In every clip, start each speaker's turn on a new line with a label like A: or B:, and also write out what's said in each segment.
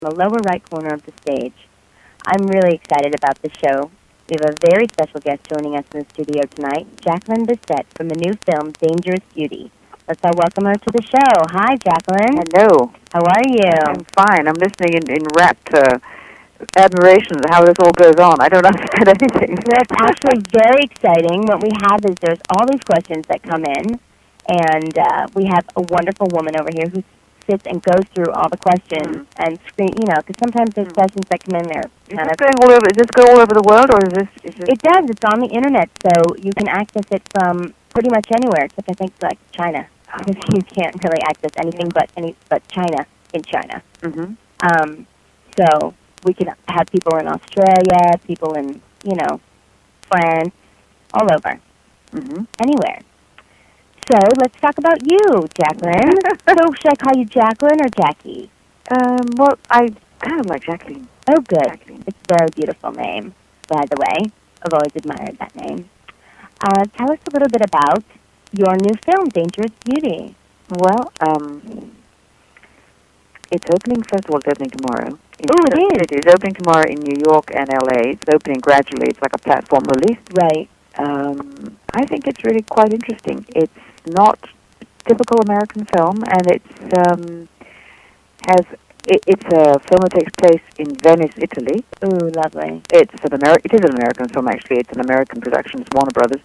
A: the lower right corner of the stage. I'm really excited about the show. We have a very special guest joining us in the studio tonight, Jacqueline Bisset from the new film Dangerous Beauty. Let's all welcome her to the show. Hi, Jacqueline.
B: Hello.
A: How are you?
B: I'm fine. I'm listening in rapt admiration at how this all goes on. I don't understand anything.
A: Well, it's actually very exciting. What we have is there's all these questions that come in, and we have a wonderful woman over here who sits and goes through all the questions and screen. Because sometimes there's questions that come in there.
B: Is this going all over? Does this go all over the world, or is this?
A: It does. It's on the internet, so you can access it from pretty much anywhere, except I think like China, because you can't really access anything but China in China.
B: Mm-hmm.
A: So we can have people in Australia, people in France, all over, anywhere. So let's talk about you, Jacqueline. So should I call you Jacqueline or Jackie?
B: Well, I kind of like Jacqueline.
A: Oh, good.
B: Jacqueline.
A: It's a very beautiful name, by the way. I've always admired that name. Tell us a little bit about your new film, Dangerous Beauty.
B: Well, it's opening, first of all, it's opening tomorrow.
A: Oh, it is?
B: It is opening tomorrow in New York and L.A. It's opening gradually. It's like a platform release.
A: Right.
B: I think it's really quite interesting. It's not a typical American film, and it's a film that takes place in Venice, Italy.
A: Ooh, lovely.
B: It is an American film, actually. It's an American production. It's Warner Brothers.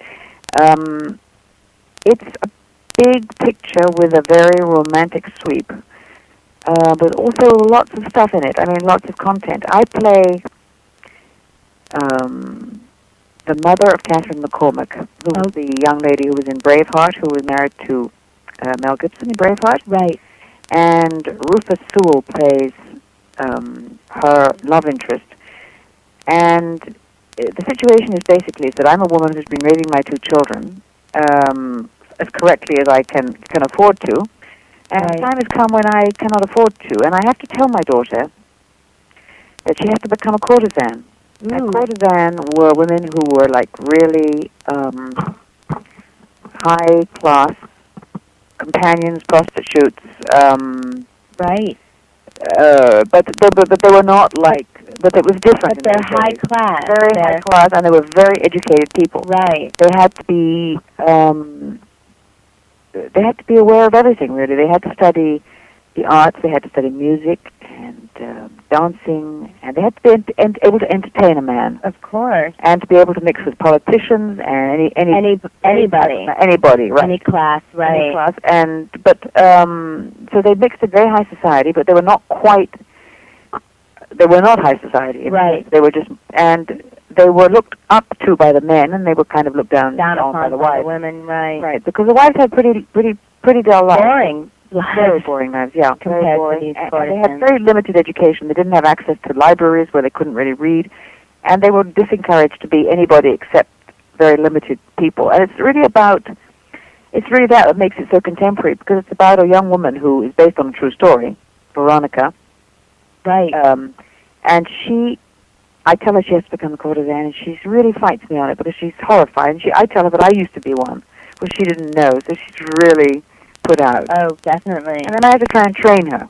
B: It's a big picture with a very romantic sweep, but also lots of stuff in it. I mean, lots of content. I play the mother of Catherine McCormack, who was the young lady who was in Braveheart, who was married to Mel Gibson in Braveheart.
A: Right.
B: And Rufus Sewell plays her love interest. And the situation is basically that I'm a woman who's been raising my two children as correctly as I can afford to. And the time has come when I cannot afford to. And I have to tell my daughter that she has to become a courtesan. And courtesan were women who were like really high-class companions, prostitutes.
A: Right.
B: But they were not like. But it was different.
A: But they're high class.
B: Very high class, and they were very educated people.
A: Right.
B: They had to be. They had to be aware of everything. Really, they had to study the arts. They had to study music and dancing, and they had to be able to entertain a man.
A: Of course.
B: And to be able to mix with politicians and
A: anybody.
B: Anybody, right?
A: Any class, right?
B: Any class, so they mixed in very high society, but they were not quite. They were not high society.
A: Right.
B: They were just, and they were looked up to by the men, and they were kind of looked down
A: upon
B: by the wives.
A: The women, right?
B: Right, because the wives had pretty dull lives.
A: Boring.
B: Very boring lives, yeah.
A: Compared
B: very boring.
A: to these
B: and they had very limited education. They didn't have access to libraries where they couldn't really read, and they were disencouraged to be anybody except very limited people. And it's really that makes it so contemporary, because it's about a young woman who is based on a true story, Veronica.
A: Right.
B: And I tell her she has to become a courtesan, and she really fights me on it because she's horrified. And I tell her that I used to be one, which she didn't know, so she's really put out.
A: Oh, definitely.
B: And then I had to try and train her.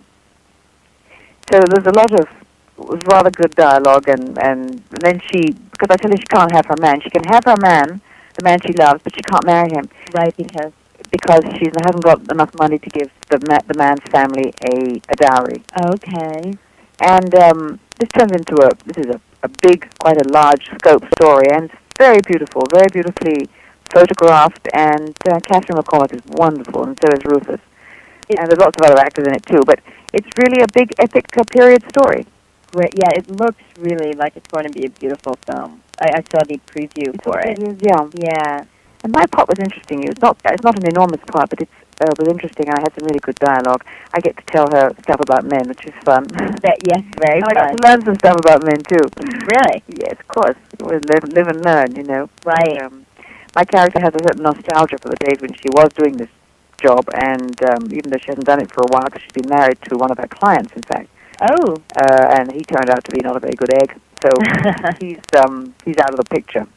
B: So there's a lot of rather good dialogue, and then because I tell her she can't have her man. She can have her man, the man she loves, but she can't marry him.
A: Right,
B: because she hasn't got enough money to give the man's family a dowry.
A: Okay.
B: And this turns into a big, quite a large scope story, and it's very beautiful, very beautifully photographed, and Catherine McCormack is wonderful, and so is Rufus. And there's lots of other actors in it too, but it's really a big, epic period story.
A: Great. Yeah, it looks really like it's going to be a beautiful film. I saw the preview for it.
B: Yeah.
A: Yeah.
B: And my part was interesting. It's not an enormous part, but it was interesting. I had some really good dialogue. I get to tell her stuff about men, which is fun.
A: Yes, very fun.
B: I got to learn some stuff about men too.
A: Really?
B: Yes, of course. Live and learn, you know.
A: Right.
B: My character has a certain nostalgia for the days when she was doing this job, and even though she hasn't done it for a while, because she's been married to one of her clients, in fact.
A: Oh.
B: And he turned out to be not a very good egg, so he's out of the picture.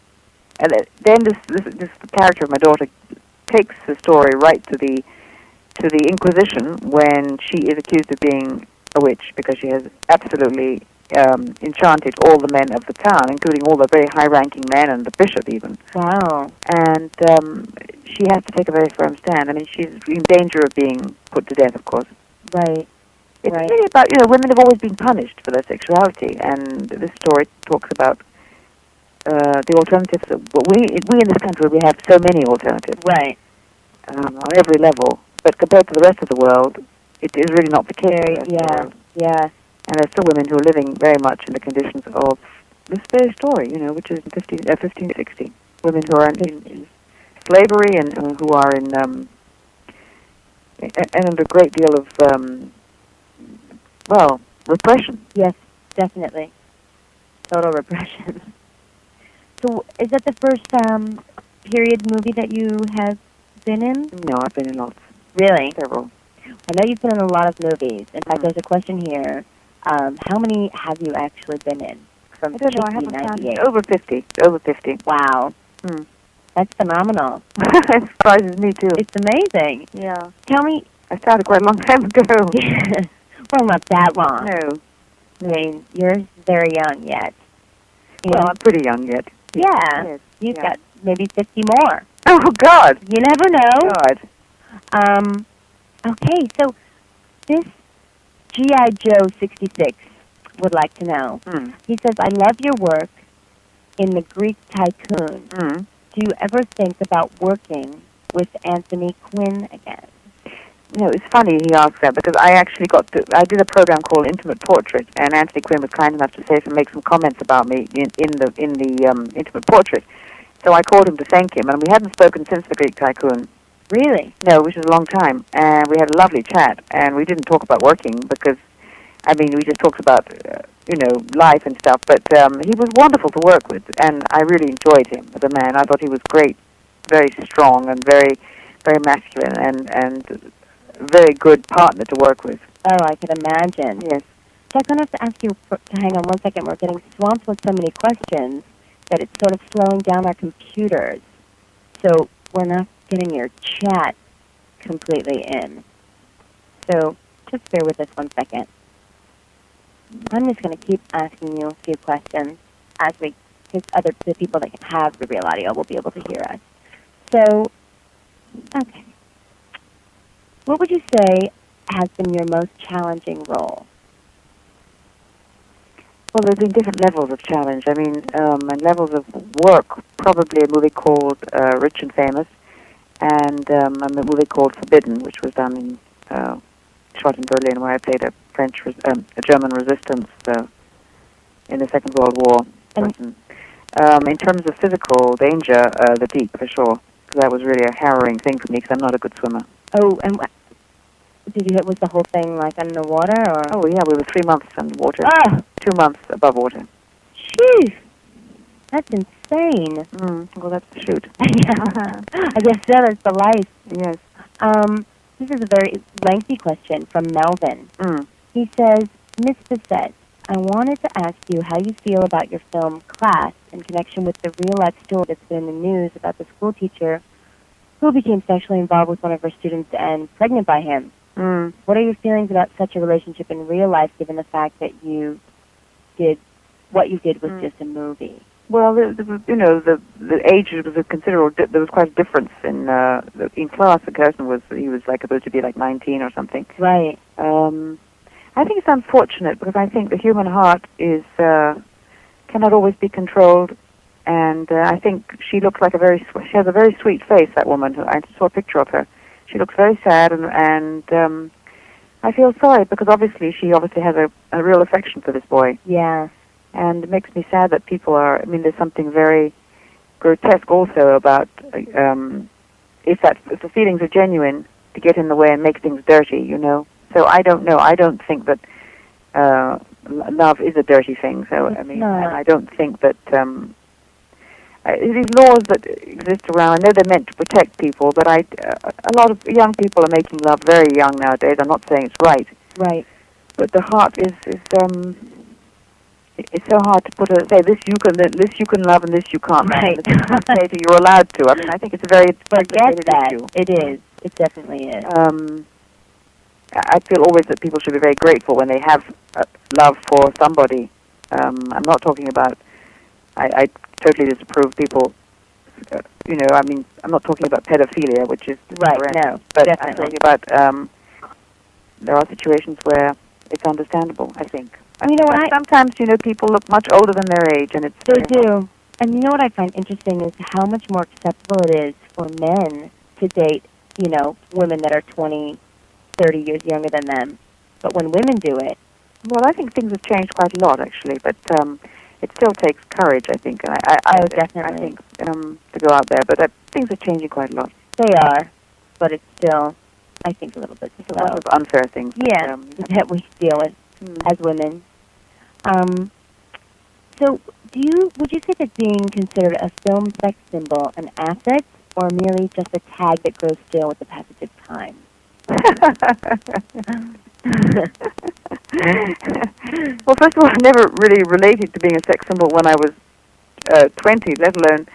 B: And then this character of my daughter takes the story right to the to the Inquisition when she is accused of being a witch because she has absolutely enchanted all the men of the town, including all the very high-ranking men and the bishop even.
A: Wow.
B: And she has to take a very firm stand. I mean, she's in danger of being put to death, of course.
A: Right.
B: It's
A: Right.
B: really about, women have always been punished for their sexuality, and this story talks about the alternatives. We in this country, we have so many alternatives
A: Right.
B: on every level, but compared to the rest of the world, it is really not the case.
A: Very,
B: in the rest of the world.
A: yeah.
B: And there's still women who are living very much in the conditions of this very story, which is 1560. Women who are in slavery and who are in and under a great deal of repression.
A: Yes, definitely. Total repression. So, is that the first period movie that you have been in?
B: No, I've been in lots.
A: Really?
B: Several.
A: I know you've been in a lot of movies. In fact, there's a question here. How many have you actually been in? From
B: I don't know. I haven't counted.
A: 1998?
B: Over 50. Over 50.
A: Wow.
B: Hmm.
A: That's phenomenal.
B: It surprises me too.
A: It's amazing.
B: Yeah.
A: Tell me.
B: I started quite a long time ago.
A: Well, not that long.
B: No.
A: I mean, you're very young yet.
B: Well, I'm pretty young yet.
A: Yeah.
B: Yes.
A: You've got maybe 50 more.
B: Oh, God.
A: You never know.
B: God.
A: Okay, so this G.I. Joe 66 would like to know. He says, I love your work in The Greek Tycoon. Do you ever think about working with Anthony Quinn again?
B: It's funny he asked that because I actually I did a program called Intimate Portrait, and Anthony Quinn was kind enough to make some comments about me in the Intimate Portrait. So I called him to thank him, and we hadn't spoken since The Greek Tycoon.
A: Really?
B: No, which was a long time, and we had a lovely chat, and we didn't talk about working because, we just talked about, life and stuff, but he was wonderful to work with, and I really enjoyed him as a man. I thought he was great, very strong, and very, very masculine, and very good partner to work with.
A: Oh, I can imagine.
B: Yes.
A: So I'm going to have to ask you to hang on one second. We're getting swamped with so many questions that it's sort of slowing down our computers. So we're not getting your chat completely in. So just bear with us one second. I'm just going to keep asking you a few questions because the people that have the real audio will be able to hear us. So, okay. What would you say has been your most challenging role?
B: Well, there's been different levels of challenge. And levels of work, probably a movie called Rich and Famous, and a movie called Forbidden, which was done shot in Berlin, where I played a German resistance in the Second World War person. In terms of physical danger, The Deep, for sure. That was really a harrowing thing for me because I'm not a good swimmer.
A: Oh, and was the whole thing like underwater, or?
B: Oh, yeah, we were 3 months underwater.
A: Oh!
B: 2 months above water.
A: Jeez! That's insane.
B: Well, that's the shoot.
A: Yeah. I guess so, that's the life.
B: Yes.
A: This is a very lengthy question from Melvin. He says, Miss Bissett, I wanted to ask you how you feel about your film Class in connection with the real-life story that's been in the news about the school teacher who became sexually involved with one of her students and pregnant by him. What are your feelings about such a relationship in real life, given the fact that what you did was just a movie?
B: Well, the age was a considerable. There was quite a difference in Class. The person he was supposed to be 19 or something.
A: Right.
B: I think it's unfortunate because I think the human heart cannot always be controlled, and I think she looks like she has a very sweet face. That woman. I saw a picture of her. She looks very sad, and I feel sorry because she obviously has a real affection for this boy.
A: Yeah.
B: And it makes me sad that people are. There's something very grotesque also about if the feelings are genuine, to get in the way and make things dirty. So I don't know. I don't think that love is a dirty thing. So and I don't think that these laws that exist around. I know they're meant to protect people, but a lot of young people are making love very young nowadays. I'm not saying it's right.
A: Right.
B: But the heart is it's so hard to say this you can love and this you can't.
A: Right.
B: Say that you're allowed to. I think it's a very
A: forget that
B: issue.
A: It is. It definitely is.
B: I feel always that people should be very grateful when they have love for somebody. I'm not talking about. I totally disapprove people. I mean, I'm not talking about pedophilia, which is
A: right.
B: horrendous,
A: No,
B: but
A: definitely.
B: I'm talking about. There are situations where it's understandable, I think.
A: You know what?
B: Sometimes, people look much older than their age, and
A: they do. And you know what I find interesting is how much more acceptable it is for men to date, women that are 20, 30 years younger than them. But when women do it...
B: Well, I think things have changed quite a lot, actually, but it still takes courage, I think. And
A: definitely.
B: I think, to go out there, but things are changing quite a lot.
A: They are, but it's still, I think, a little bit slow.
B: A lot of unfair things.
A: Yeah, that we deal with as women. So, would you say that being considered a film sex symbol an asset, or merely just a tag that grows stale with the passage of time?
B: Well, first of all, I never really related to being a sex symbol when I was 20, let alone,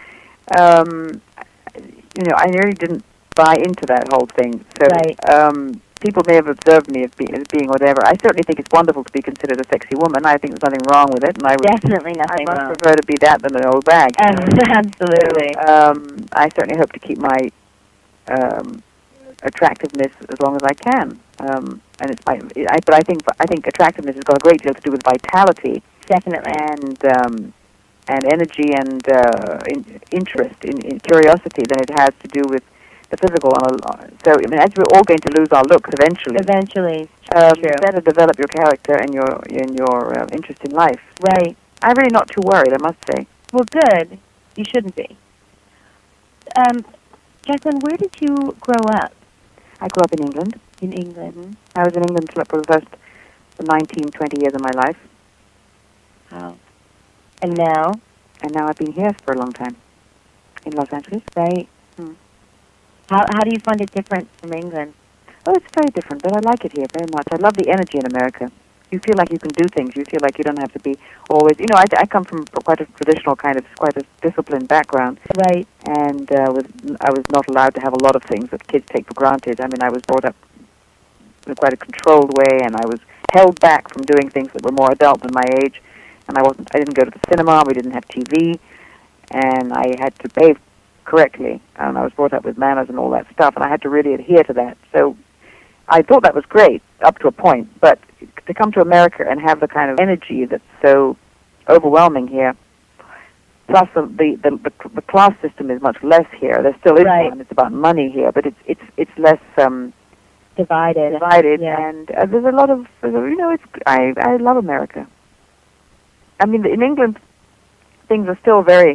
B: I really didn't buy into that whole thing. So,
A: right.
B: People may have observed me as being whatever. I certainly think it's wonderful to be considered a sexy woman. I think there's nothing wrong with it, and
A: definitely nothing
B: wrong. I
A: much
B: prefer to be that than an old bag.
A: Absolutely.
B: So, I certainly hope to keep my attractiveness as long as I can. And it's but I think attractiveness has got a great deal to do with vitality.
A: Definitely.
B: And energy and interest in curiosity than it has to do with the physical. So, as we're all going to lose our looks eventually.
A: Eventually,
B: true. Better develop your character and your interest in life.
A: Right.
B: I'm really not too worried, I must say.
A: Well, good. You shouldn't be. Jacqueline, where did you grow up?
B: I grew up in England.
A: In England.
B: Mm-hmm. I was in England for the first 19, 20 years of my life.
A: Wow. And now?
B: And now I've been here for a long time. In Los Angeles.
A: Right. How do you find it different from England?
B: Oh, it's very different, but I like it here very much. I love the energy in America. You feel like you can do things. You feel like you don't have to be always... I come from quite a traditional quite a disciplined background.
A: Right.
B: And I was not allowed to have a lot of things that kids take for granted. I mean, I was brought up in quite a controlled way, and I was held back from doing things that were more adult than my age. And I didn't go to the cinema. We didn't have TV. And I had to bathe correctly, and I was brought up with manners and all that stuff, and I had to really adhere to that. So I thought that was great up to a point, but to come to America and have the kind of energy that's so overwhelming here, plus the class system is much less here. There still is one. It's about money here, but it's less
A: divided.
B: Yeah. And there's a lot of I love America. I mean, in England, things are still very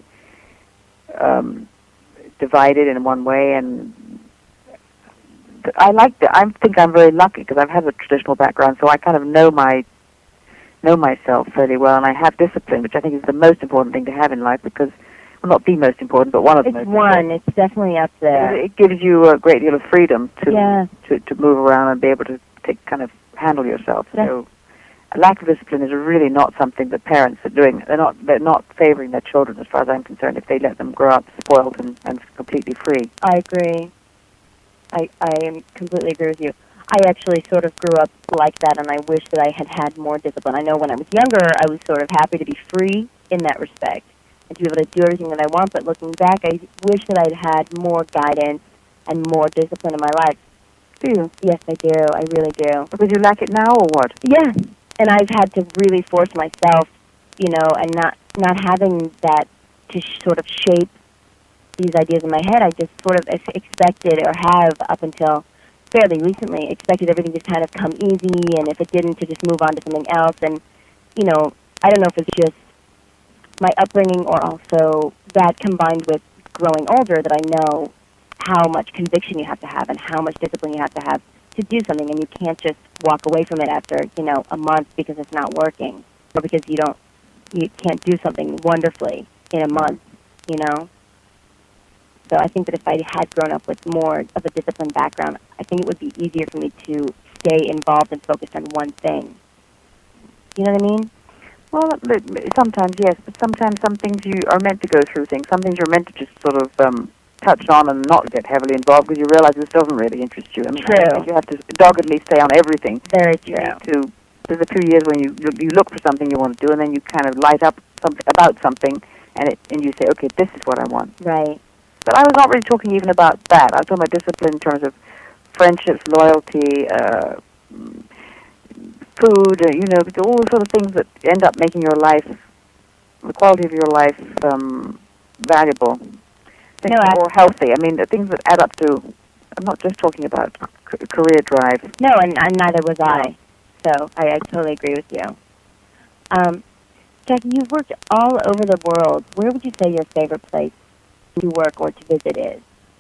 B: divided in one way, and I think I'm very lucky because I've had a traditional background, so I kind of know myself fairly well, and I have discipline, which I think is the most important thing to have in life, because, well, not the most important, but one of the most important.
A: It's definitely up there.
B: It gives you a great deal of freedom
A: to
B: move around and be able to handle yourself. So a lack of discipline is really not something that parents are doing. They're not favoring their children, as far as I'm concerned, if they let them grow up spoiled and completely free.
A: I agree. I completely agree with you. I actually sort of grew up like that, and I wish that I had had more discipline. I know when I was younger, I was sort of happy to be free in that respect and to be able to do everything that I want, but looking back, I wish that I'd had more guidance and more discipline in my life.
B: Do you?
A: Yes, I do. I really do.
B: Because you lack it now, or what?
A: Yeah. And I've had to really force myself, and not having that to sort of shape these ideas in my head. I just sort of expected, or have up until fairly recently, expected everything to kind of come easy, and if it didn't, to just move on to something else. And, I don't know if it's just my upbringing or also that combined with growing older, that I know how much conviction you have to have and how much discipline you have to do something, and you can't just walk away from it after, a month because it's not working, or because you can't do something wonderfully in a month, So I think that if I had grown up with more of a disciplined background, I think it would be easier for me to stay involved and focused on one thing. You know what I mean?
B: Well, sometimes, yes, but sometimes some things you are meant to go through things. Some things you're meant to just sort of touch on and not get heavily involved because you realize this doesn't really interest you. I mean,
A: True.
B: I think you have to doggedly stay on everything.
A: Very
B: You
A: true.
B: need to. There's a few years when you look for something you want to do, and then you kind of light up about something, and you say, okay, this is what I want.
A: Right.
B: But I was not really talking even about that. I was talking about discipline in terms of friendships, loyalty, food, all the sort of things that end up making your life, the quality of your life, valuable. More healthy. I mean, the things that add up to. I'm not just talking about career drive.
A: No, and neither was I. So I totally agree with you. Jackie, you've worked all over the world. Where would you say your favorite place to work or to visit is?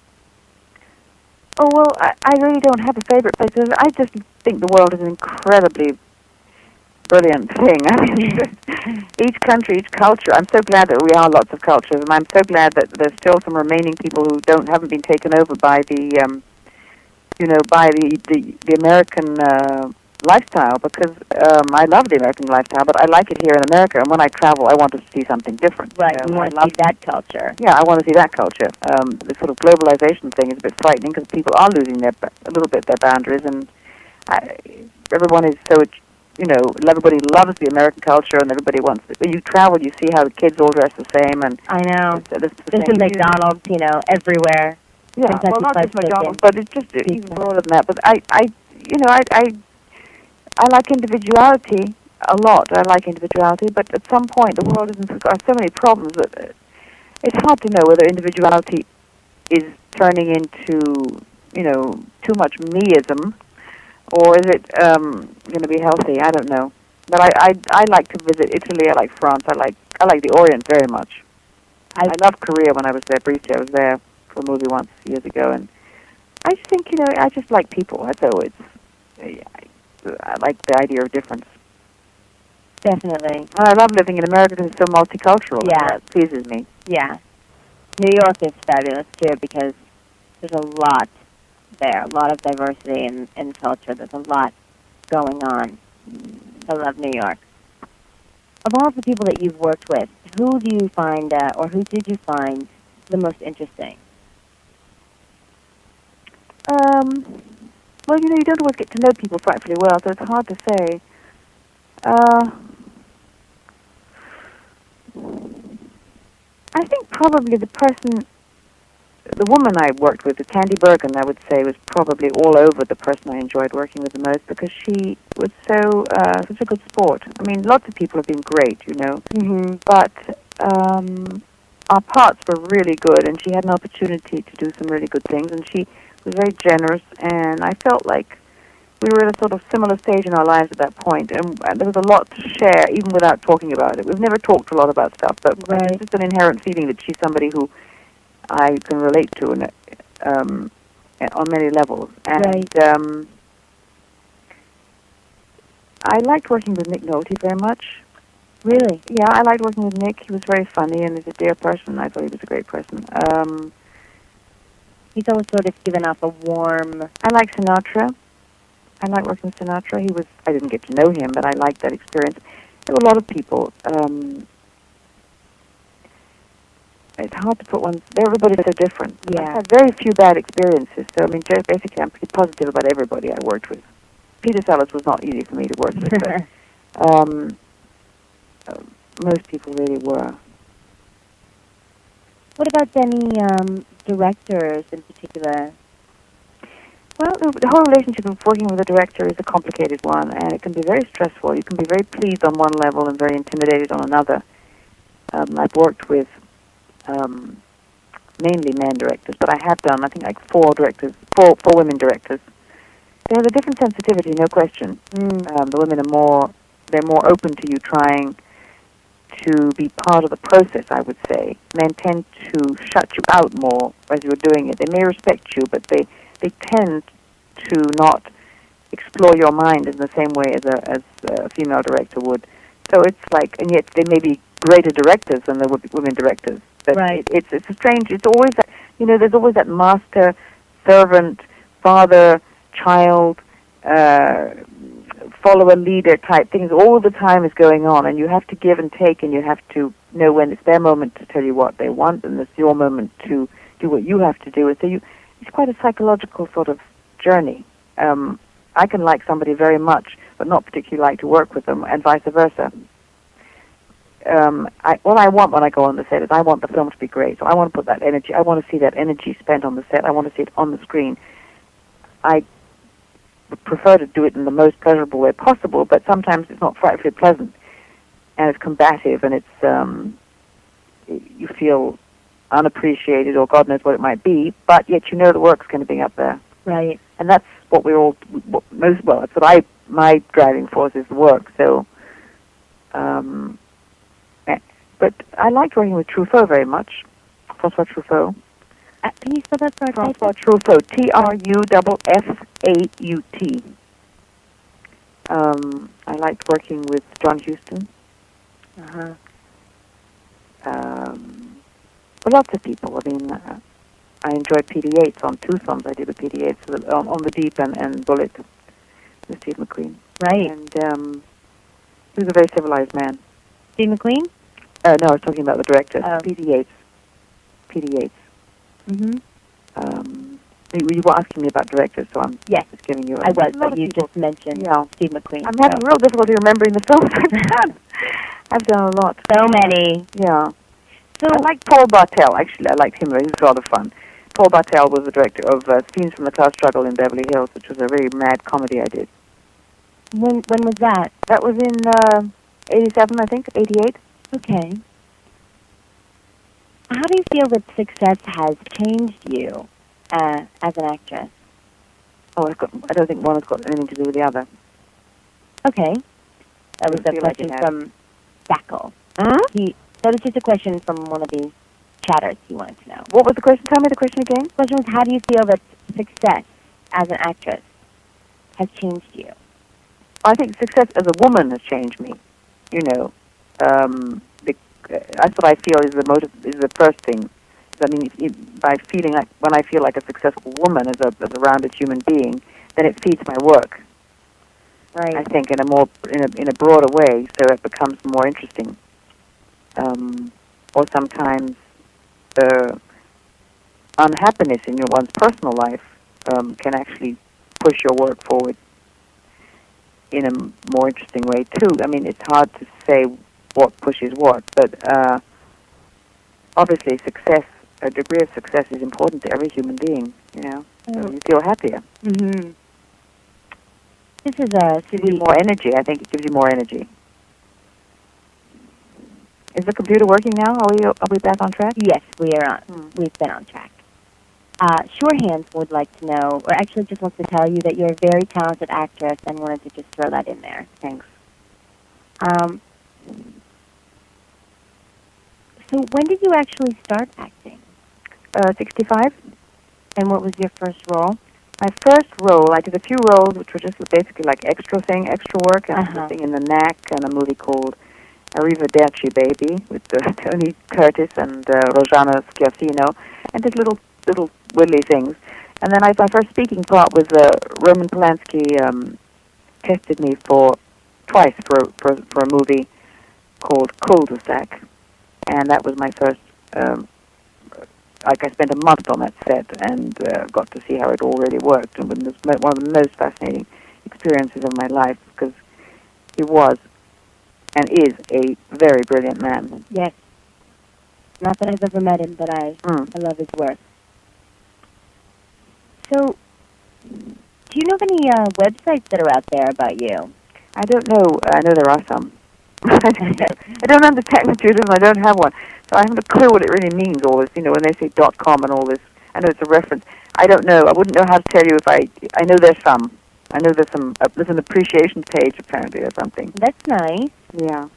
B: Oh, well, I really don't have a favorite place. I just think the world is an incredibly brilliant thing. I mean, each country, each culture. I'm so glad that we are lots of cultures, and I'm so glad that there's still some remaining people who haven't been taken over by the, by the American lifestyle. Because I love the American lifestyle, but I like it here in America. And when I travel, I want to see something different.
A: Right, you want to see that culture.
B: Yeah, I want to see that culture. The sort of globalization thing is a bit frightening because people are losing a little bit their boundaries, and everyone is so. Everybody loves the American culture, and everybody wants it. When you travel, you see how the kids all dress the same, and
A: I know.
B: There's
A: a McDonald's, everywhere.
B: Yeah, well, not just McDonald's, but it's just even more than that. But I like individuality a lot. I like individuality, but at some point, the world has so many problems that it's hard to know whether individuality is turning into, too much meism. Or is it going to be healthy? I don't know. But I like to visit Italy. I like France. I like the Orient very much. I loved Korea when I was there briefly. I was there for a movie once years ago, and I just think I just like people. So I like the idea of difference.
A: Definitely.
B: And I love living in America because it's so multicultural.
A: Yeah,
B: that pleases me.
A: Yeah, New York is fabulous too because there's a lot there, a lot of diversity in culture. There's a lot going on. I love New York. Of all the people that you've worked with, who do you find, or who did you find the most interesting?
B: Well, you don't always get to know people frightfully well, so it's hard to say. I think probably the woman I worked with, Candy Bergen, I would say, was probably all over the person I enjoyed working with the most because she was such a good sport. I mean, lots of people have been great, but our parts were really good, and she had an opportunity to do some really good things, and she was very generous, and I felt like we were at a sort of similar stage in our lives at that point, and there was a lot to share, even without talking about it. We've never talked a lot about stuff, but it's just an inherent feeling that she's somebody who I can relate to on many levels. And I liked working with Nick Nolte very much.
A: Really?
B: Yeah, I liked working with Nick. He was very funny and he's a dear person. I thought he was a great person.
A: He's always sort of given off a warm...
B: I like Sinatra. I like working with Sinatra. I didn't get to know him, but I liked that experience. There were a lot of people. It's hard to put one... Everybody's so different.
A: Yeah.
B: I've had very few bad experiences, so, I mean, basically I'm pretty positive about everybody I worked with. Peter Sellers was not easy for me to work with, but most people really were.
A: What about any directors in particular?
B: Well, the whole relationship of working with a director is a complicated one, and it can be very stressful. You can be very pleased on one level and very intimidated on another. I've worked with mainly men directors, but I have done, I think, like four women directors. They have a different sensitivity, no question. The women are they're more open to you trying to be part of the process, I would say. Men tend to shut you out more as you're doing it. They may respect you, but they tend to not explore your mind in the same way as a female director would. So it's like, and yet they may be greater directors than the women directors. But
A: right.
B: It's a strange, it's always that, there's always that master, servant, father, child, follower, leader type things all the time is going on, and you have to give and take, and you have to know when it's their moment to tell you what they want, and it's your moment to do what you have to do. And so it's quite a psychological sort of journey. I can like somebody very much, but not particularly like to work with them, and vice versa. What I want when I go on the set is I want the film to be great. So I want to put that energy. I want to see that energy spent on the set. I want to see it on the screen. I would prefer to do it in the most pleasurable way possible, but sometimes it's not frightfully pleasant, and it's combative, and it's you feel unappreciated, or God knows what it might be, but yet you know the work's going to be up there.
A: Right.
B: And that's what we're all that's what my driving force is, the work. So, but I liked working with Truffaut very much, François Truffaut.
A: Can you spell that for us?
B: François Truffaut, Truffaut. I liked working with John Huston.
A: Uh-huh.
B: But lots of people. I mean, I enjoyed P.D. Yates on two films I did with P.D. Yates, on The Deep and Bullet, with Steve McQueen.
A: Right.
B: And he was a very civilized man.
A: Steve McQueen?
B: No, I was talking about the director,
A: Oh.
B: P.D. Yates. P.D. Yates.
A: Mm-hmm.
B: You were asking me about directors, so I'm
A: Yes,
B: just giving you
A: I was,
B: a lot
A: but
B: of
A: you
B: people.
A: just mentioned
B: Yeah.
A: Steve McQueen.
B: I'm having real difficulty remembering the films I've done. I've done a lot.
A: so many.
B: Yeah.
A: So
B: I like Paul Bartel, actually. I liked him. He was rather fun. Paul Bartel was the director of Scenes from the Class Struggle in Beverly Hills, which was a very mad comedy I did.
A: when was that?
B: That was in 87, I think, 88.
A: Okay. How do you feel that success has changed you as an actress?
B: Oh, I don't think one has got anything to do with the other.
A: Okay. That was
B: I
A: a
B: feel like
A: question
B: it has.
A: from Sackle.
B: Hmm?
A: That was just a question from one of these chatters he wanted to know.
B: What was the question? Tell me the question again.
A: The question was, how do you feel that success as an actress has changed you?
B: I think success as a woman has changed me. You know, that's what I feel is the motive, is the first thing. I mean, by feeling like, when I feel like a successful woman as a rounded human being, then it feeds my work.
A: Right.
B: I think in a broader way, so it becomes more interesting. Or sometimes the unhappiness in one's personal life can actually push your work forward in a more interesting way too. I mean, it's hard to say what pushes what, but obviously success, a degree of success is important to every human being, you know. So you feel happier.
A: Mm-hmm. This is a
B: It gives you more energy. I think it gives you more energy. Is the computer working now? Are we back on track?
A: Yes, we are on. We've been on track. Shorthands would like to know, or actually just wants to tell you that you're a very talented actress and wanted to just throw that in there.
B: Thanks.
A: So when did you actually start acting?
B: 65.
A: And what was your first role?
B: My first role, I did a few roles which were just basically like extra work. I was sitting in the Knack and a movie called Arrivederci Baby with Tony Curtis and Rosanna Schiaffino, and just little widdly things. And then my first speaking part was Roman Polanski tested me twice for a movie called Cul-de-sac, and that was my first. I spent a month on that set and got to see how it all really worked, and it was one of the most fascinating experiences of my life because he was and is a very brilliant man.
A: Yes. Not that I've ever met him, but I love his work. So, do you know of any websites that are out there about you?
B: I don't know. I know there are some. I don't understand computers and I don't have one. So I haven't a clue what it really means, all this, you know, when they say .com and all this. I know it's a reference. I don't know. I wouldn't know how to tell you if I know there's some. I know there's an appreciation page, apparently, or something.
A: That's nice.
B: Yeah.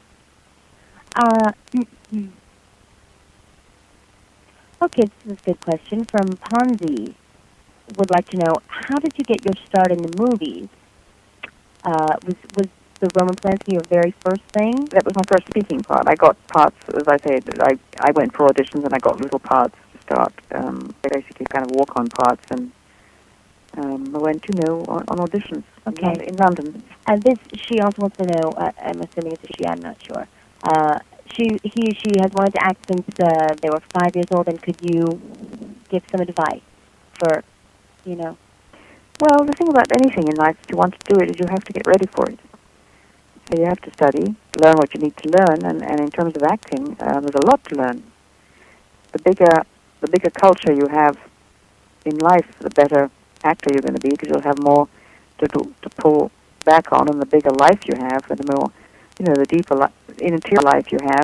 A: Okay, this is a good question from Ponzi. Would like to know, how did you get your start in the movies? Was the Roman Polanski your very first thing?
B: That was my first speaking part. I got parts, as I said, I went for auditions and I got little parts to start, basically kind of walk-on parts, and I went, on auditions in London.
A: And she also wants to know, I'm assuming it's a she, I'm not sure. She has wanted to act since they were 5 years old, and could you give some advice for, you know?
B: Well, the thing about anything in life, if you want to do it, is you have to get ready for it. So you have to study, learn what you need to learn, and in terms of acting, there's a lot to learn. The bigger culture you have in life, the better actor you're going to be, because you'll have more to pull back on, and the bigger life you have, and the more, the deeper interior life you have,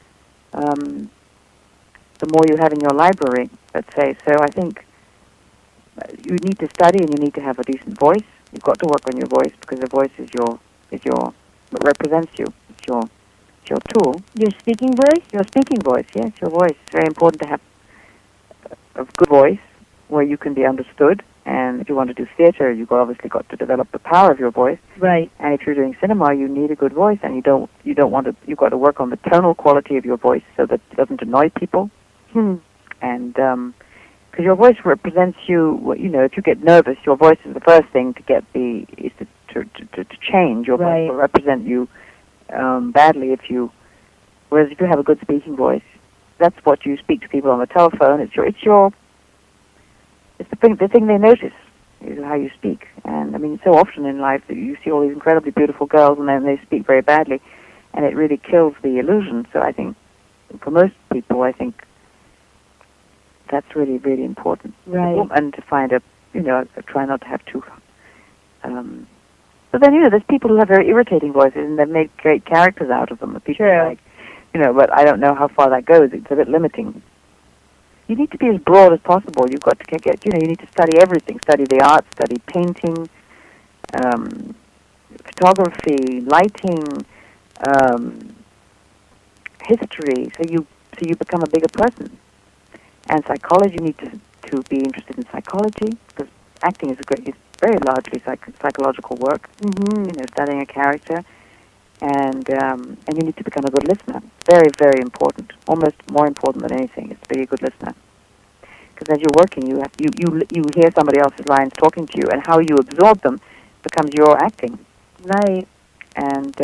B: the more you have in your library, let's say. So I think you need to study, and you need to have a decent voice. You've got to work on your voice, because the voice is what represents you. It's your tool.
A: Your speaking voice?
B: Your speaking voice, yes, your voice. It's very important to have a good voice where you can be understood. And if you want to do theater, you've obviously got to develop the power of your voice.
A: Right.
B: And if you're doing cinema, you need a good voice, and you've got to work on the tonal quality of your voice so that it doesn't annoy people. And because your voice represents you, if you get nervous, your voice is the first thing to change. Your voice will represent you badly whereas if you have a good speaking voice, that's what you speak to people on the telephone. It's the thing they notice is how you speak. And I mean, so often in life that you see all these incredibly beautiful girls, and then they speak very badly, and it really kills the illusion. So I think for most people, that's really, really important.
A: Right.
B: And to find try not to have too. But then, there's people who have very irritating voices, and they've made great characters out of them. People like, but I don't know how far that goes. It's a bit limiting. You need to be as broad as possible. You've got to get, you need to study everything. Study the arts, study painting, photography, lighting, history. So you become a bigger person. And psychology, you need to be interested in psychology, because acting is very largely psychological work. Studying a character, and you need to become a good listener. Very, very important. Almost more important than anything is to be a good listener. Because as you're working, you hear somebody else's lines talking to you, and how you absorb them becomes your acting.
A: Right.
B: And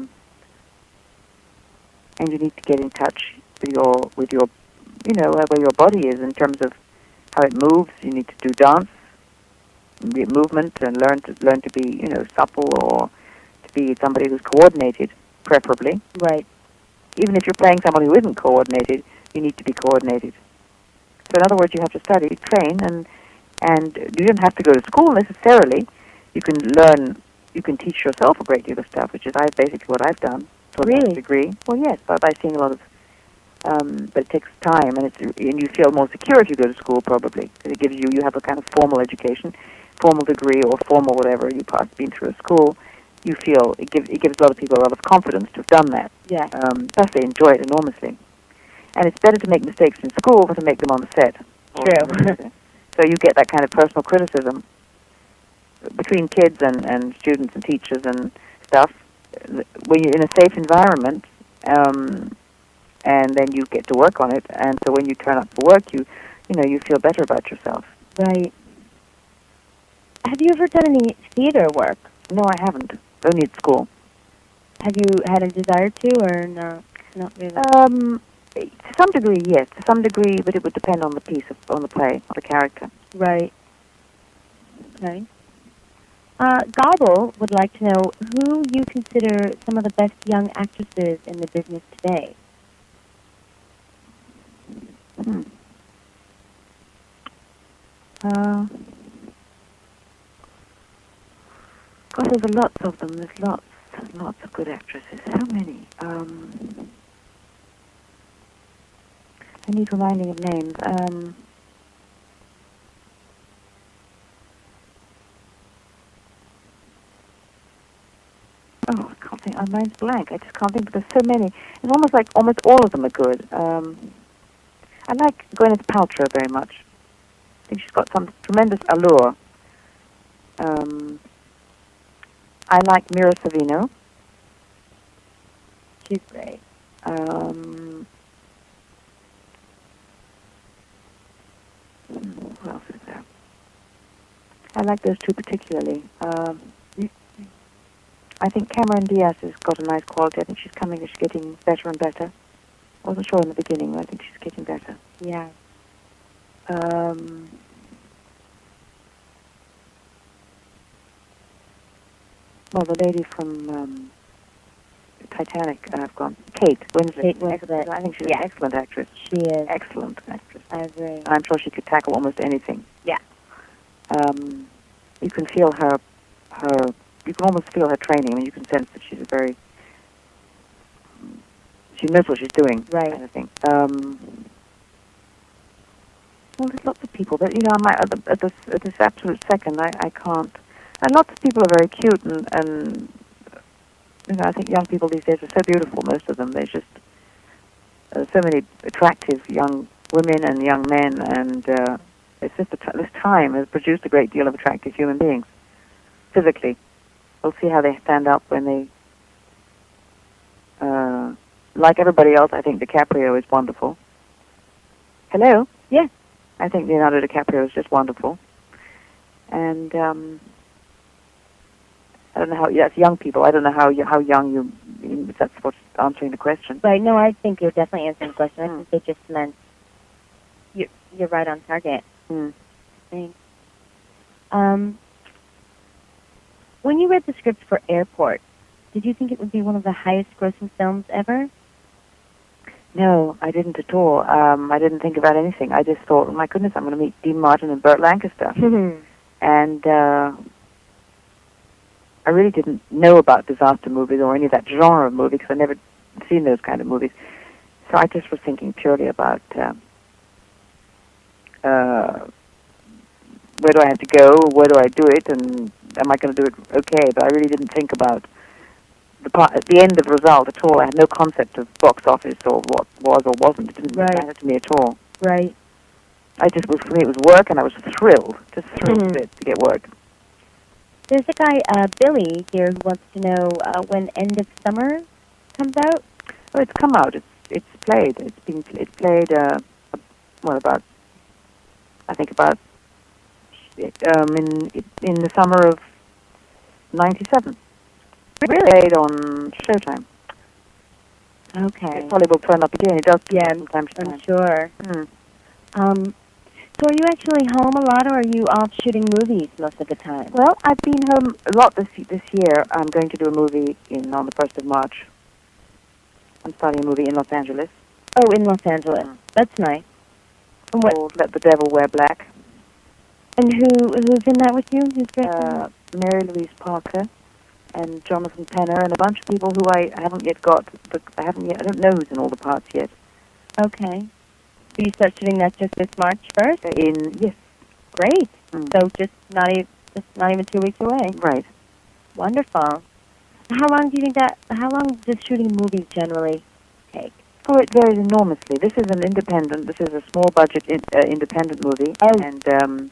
B: you need to get in touch with your where your body is in terms of how it moves. You need to do dance, movement, and learn to be supple, or to be somebody who's coordinated, preferably.
A: Right.
B: Even if you're playing someone who isn't coordinated, you need to be coordinated. So in other words, you have to study, train, and you don't have to go to school necessarily. You can learn. You can teach yourself a great deal of stuff, which is basically what I've done to a degree. Well, yes, by seeing a lot of. But it takes time, and you feel more secure if you go to school, probably, because it gives you have a kind of formal education, formal degree, or formal whatever you've been through a school. You feel it gives a lot of people a lot of confidence to have done that.
A: Yeah.
B: Plus, they enjoy it enormously, and it's better to make mistakes in school than to make them on the set.
A: True.
B: So you get that kind of personal criticism between kids and students and teachers and stuff. When you're in a safe environment. And then you get to work on it, and so when you turn up for work, you feel better about yourself.
A: Right. Have you ever done any theater work?
B: No, I haven't. Only at school.
A: Have you had a desire to, or no? Not really.
B: To some degree, yes. To some degree, but it would depend on the on the play, on the character.
A: Right. Okay. Gobble would like to know who you consider some of the best young actresses in the business today.
B: God, there's lots of them. There's lots of good actresses. How many? I need reminding of names. I can't think. My mind's blank. I just can't think. But there's so many. It's almost like almost all of them are good. I like Gwyneth Paltrow very much. I think she's got some tremendous allure. I like Mira Sorvino.
A: She's great.
B: Who else is there? I like those two particularly. I think Cameron Diaz has got a nice quality. I think she's getting better and better. I wasn't sure in the beginning, but I think she's getting better.
A: Yeah.
B: Um, well, the lady from Titanic, I've gone. Kate Winslet.
A: Kate Winslet.
B: I think she's
A: Yeah.
B: an excellent actress.
A: She is.
B: Excellent actress.
A: I agree.
B: I'm sure she could tackle almost anything.
A: Yeah.
B: You can feel her. You can almost feel her training. I mean, you can sense that she's a very. She knows what she's doing.
A: Right.
B: Kind of thing. Well, there's lots of people that I might at this absolute second I can't. And lots of people are very cute and I think young people these days are so beautiful. Most of them. There's just so many attractive young women and young men, and it's just this time has produced a great deal of attractive human beings. Physically, we'll see how they stand up when they. Like everybody else, I think DiCaprio is wonderful. Hello?
A: Yeah.
B: I think Leonardo DiCaprio is just wonderful. And I don't know how, that's young people. I don't know how young you, if that's what's answering the question.
A: Right, no, I think you're definitely answering the question. I think they just meant you're right on target. Thanks. When you read the script for Airport, did you think it would be one of the highest grossing films ever?
B: No, I didn't at all. I didn't think about anything. I just thought, oh my goodness, I'm going to meet Dean Martin and Burt Lancaster. And I really didn't know about disaster movies or any of that genre of movie because I'd never seen those kind of movies. So I just was thinking purely about where do I have to go, where do I do it, and am I going to do it okay? But I really didn't think about the end of the result at all. I had no concept of box office or what was or wasn't. It didn't matter to me at all.
A: Right.
B: For me it was work, and I was thrilled, just thrilled to get work.
A: There's a guy, Billy, here who wants to know when End of Summer comes out.
B: Oh, it's come out. It's played. It's played. About in the summer of '97.
A: Really?
B: Played on Showtime.
A: Okay.
B: It probably will turn up again. It does from time to time.
A: I'm sure. So are you actually home a lot, or are you off shooting movies most of the time?
B: Well, I've been home a lot this year. I'm going to do a movie on the 1st of March. I'm starting a movie in Los Angeles.
A: Oh, in Los Angeles. That's nice. And
B: called Let the Devil Wear Black.
A: And who's in that with you? Who's great?
B: Mary Louise Parker and Jonathan Penner and a bunch of people who I haven't yet got. I don't know who's in all the parts yet.
A: Okay. So you start shooting that just this March 1st?
B: Yes.
A: Great. So just not even 2 weeks away.
B: Right.
A: Wonderful. How long does shooting movies generally take?
B: Oh, it varies enormously. This is a small budget independent movie.
A: Oh.
B: And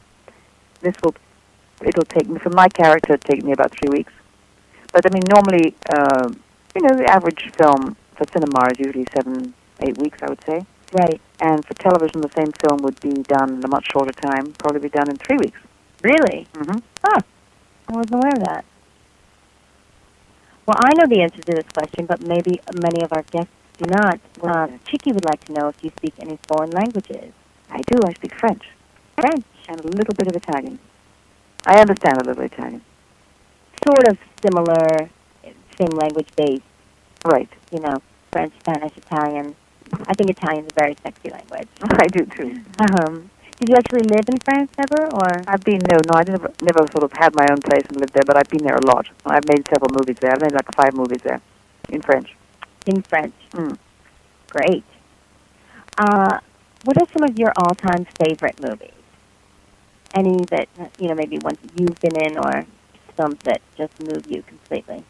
B: it'll take me, for my character, it'll take me about 3 weeks. But I mean, normally, the average film for cinema is usually 7-8 weeks, I would say.
A: Right.
B: And for television, the same film would be done in a much shorter time, probably be done in 3 weeks.
A: Really?
B: Mm-hmm.
A: Oh, I wasn't aware of that. Well, I know the answer to this question, but maybe many of our guests do not. Chicky would like to know if you speak any foreign languages.
B: I do. I speak French.
A: French?
B: And a little bit of Italian. I understand a little Italian.
A: Sort of similar, same language base.
B: Right.
A: French, Spanish, Italian. I think Italian's a very sexy language.
B: I do, too.
A: Did you actually live in France ever, or?
B: I never sort of had my own place and lived there, but I've been there a lot. I've made several movies there. I've made like 5 movies there, in French.
A: In French. Great. What are some of your all-time favorite movies? Any that, maybe ones that you've been in, or films that just move you completely?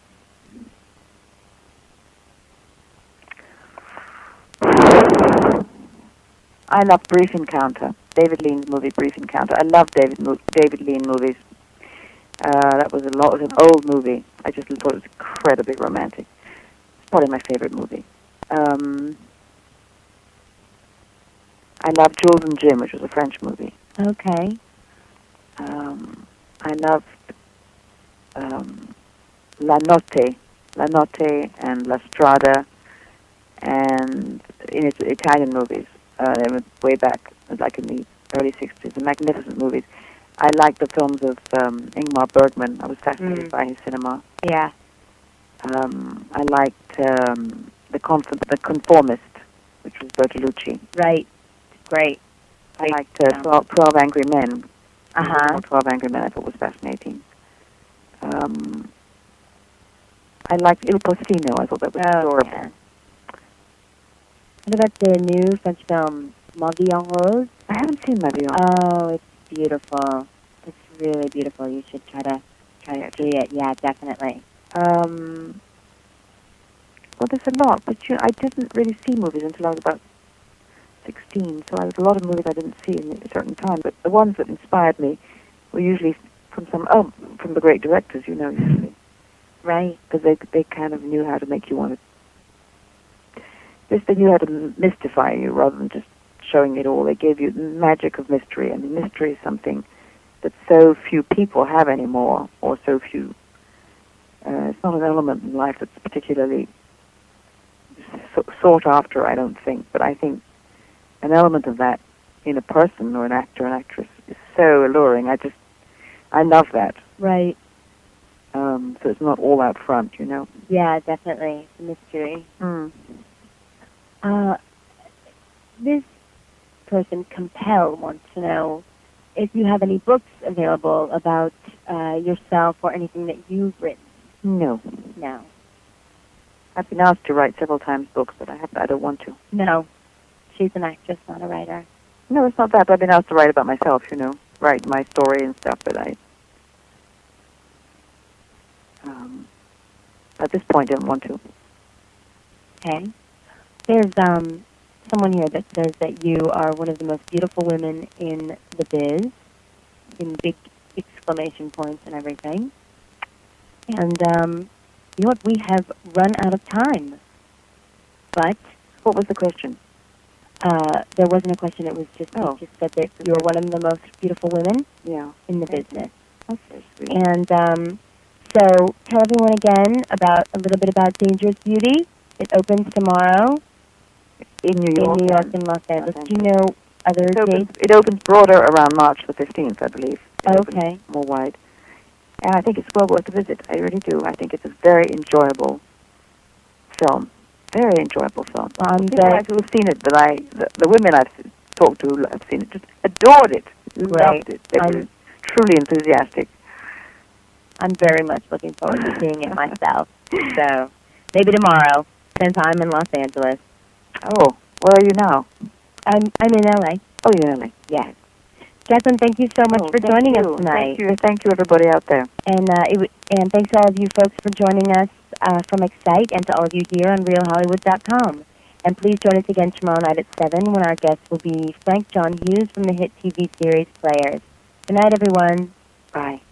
B: I love Brief Encounter. David Lean's movie, Brief Encounter. I love David Lean movies. That was an old movie. I just thought it was incredibly romantic. It's probably my favorite movie. I love Jules and Jim, which was a French movie.
A: Okay.
B: I loved La Notte and La Strada, and in its Italian movies. They were way back, like in the early 60s, the magnificent movies. I liked the films of Ingmar Bergman. I was fascinated by his cinema.
A: Yeah.
B: I liked the Conformist, which was Bertolucci.
A: Right. Great.
B: I liked 12 Angry Men.
A: Uh-huh.
B: 12 Angry Men I thought was fascinating. I liked Il Postino. I thought that was adorable.
A: Yeah. What about the new French film, Ma Vie en Rose?
B: I haven't seen Ma Vie en
A: Rose. Oh, it's beautiful. It's really beautiful. You should try to see it. Yeah, definitely.
B: Well, there's a lot, but I didn't really see movies until I was about 16, so I was a lot of movies I didn't see in a certain time, but the ones that inspired me were usually from from the great directors, usually.
A: Right.
B: Because they kind of knew how to make you want to... They knew how to mystify you rather than just showing it all. They gave you the magic of mystery, and mystery is something that so few people have anymore, or so few... it's not an element in life that's particularly sought after, I don't think, but I think an element of that in a person or an actor or an actress is so alluring. I love that.
A: Right.
B: So it's not all out front,
A: Yeah, definitely. It's a mystery. This person, Compel, wants to know if you have any books available about yourself or anything that you've written.
B: No.
A: No.
B: I've been asked to write several times books, but I don't want to.
A: No. She's an actress, not a writer.
B: No, it's not that, but I've been asked to write about myself, write my story and stuff, but at this point, I don't want to.
A: Okay. There's someone here that says that you are one of the most beautiful women in the biz, in big exclamation points and everything. And you know what? We have run out of time. But
B: what was the question?
A: There wasn't a question. It was just you just said that you're one of the most beautiful women in the business.
B: Okay, sweet.
A: And so tell everyone again about a little bit about Dangerous Beauty. It opens tomorrow
B: in New York
A: and Los Angeles. Do you know other dates?
B: It opens broader around March the 15th, I believe.
A: Okay.
B: More wide. And I think it's well worth a visit. I really do. I think it's a very enjoyable film. Very enjoyable film. People who have seen it, the women I've talked to have seen it, just adored it. Loved it. They were truly enthusiastic.
A: I'm very much looking forward to seeing it myself. So maybe tomorrow, since I'm in Los Angeles.
B: Oh, where are you now?
A: I'm in LA.
B: Oh, you're in LA.
A: Yeah. Jacqueline, thank you so much for joining us tonight.
B: Thank you, everybody out there.
A: And and thanks to all of you folks for joining us from Excite, and to all of you here on RealHollywood.com. And please join us again tomorrow night at 7 when our guest will be Frank John Hughes from the hit TV series Players. Good night, everyone.
B: Bye.